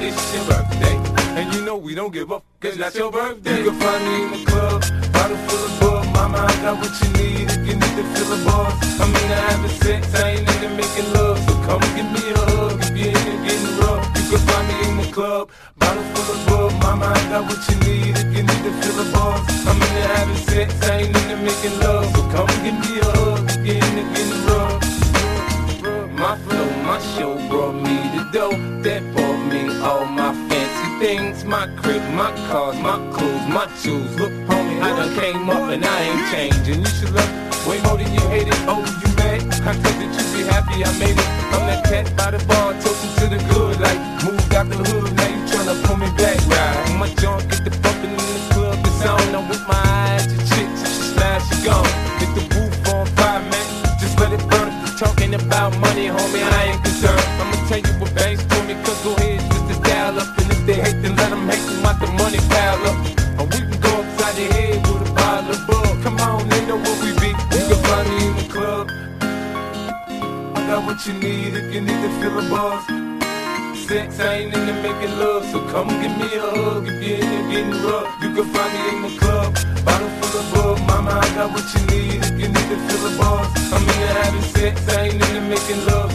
it's your birthday. And you know we don't give up, cause that's your birthday. You can find me in the club, bottle full of bug. Mama, I got what you need if you need to fill a bar. I mean, I having sex, I ain't into making love. So come give me a hug if you're in getting rough. You can find me in the club, bottle full of bug. Mama, I got what you need if you need to fill a bar. I mean, I having sex, I ain't into making love. So come give me a hug if you're in getting rough. My flow, my show brought me the dough that bought me all my fancy things. My crib, my cars, my clothes, my shoes. Look, homie, I done came up and I ain't changing. You should love it way more than you hate it. Oh, you mad? I thought that you'd be happy I made it. I'm that cat by the bar, toasting to the good. Like, moved out the hood, now you tryna pull me back. Right? My junk get the bumping in the club, it's on. I'm with my eyes, the chicks, she slides, she gone. Get the roof on fire, man, just let it burn. Talking about money, homie, I ain't concerned. I'ma tell you what banks told me, cause go ahead, just to dial up. And if they hate, then let them hate, them out the money pile up. Or we can go upside the head with a bottle of bug. Come on, they know what we be. You can find me in the club. I got what you need if you need to feel a buzz. Sex, I ain't into making love, so come give me a hug if you're in here getting rough. You can find me in the club, bottle full of bug. Mama, I got what you need if you need to feel a buzz. I mean, having sex, I ain't into making love.